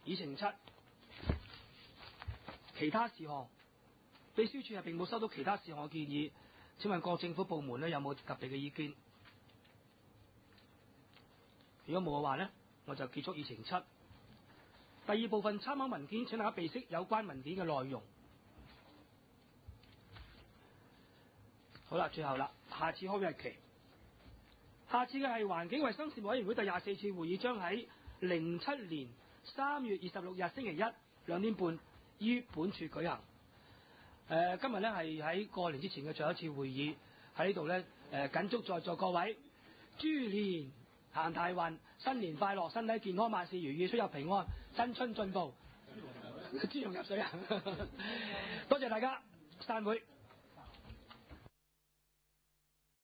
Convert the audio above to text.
議程7其他事項，秘書處係並冇收到其他事項嘅建議。請問各政府部門咧有冇特別嘅意見？如果冇嘅話呢，我就結束議程7。第二部分參考文件，請大家備悉有關文件嘅內容。好啦，最後啦，下次開會日期，下次嘅係環境衞生事務委員會第24次會議，將喺07年3月26日星期一2點半於本處舉行。今日呢係喺過年之前嘅最後一次會議，喺呢度呢謹祝在座各位豬年行大運，新年快樂，身體健康，萬事如意，出入平安，新春進步，豬籠入水啊！多謝大家，散會。